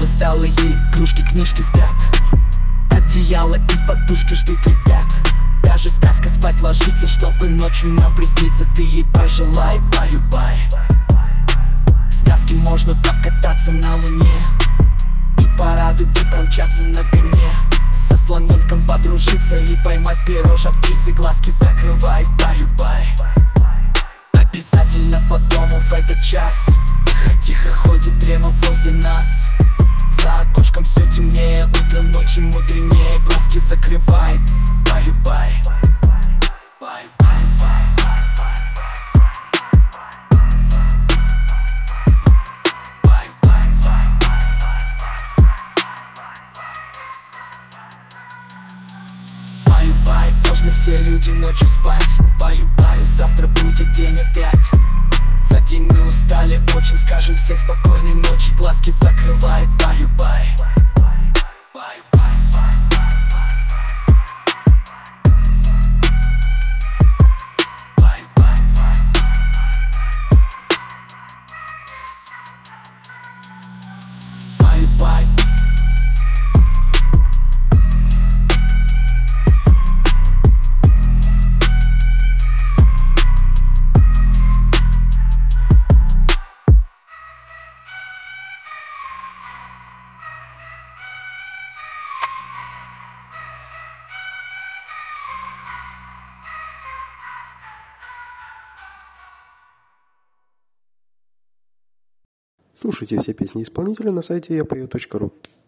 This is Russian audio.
усталые игрушки, книжки спят. Одеяло и подушки ждут ребят. Даже сказка спать ложится, чтобы ночью нам присниться. Ты ей пожелай, баю-бай. В сказке можно покататься на луне и по радуге промчаться на коне. Со слоненком подружиться и поймать перо жар птицы. Глазки закрывай, баю-бай. Обязательно по дому в этот час тихо ходит древо возле нас. За окошком все темнее, утро ночи мудренее. Глазки закрывай, баю-бай. Баю-бай, должны все люди ночью спать. Баю-бай, завтра будет день опять. За день мы устали очень, скажем всем спокойной ночи. Глазки закрывай, баю-бай. Бай-бай. Слушайте все песни исполнителя на сайте yapeo.ru.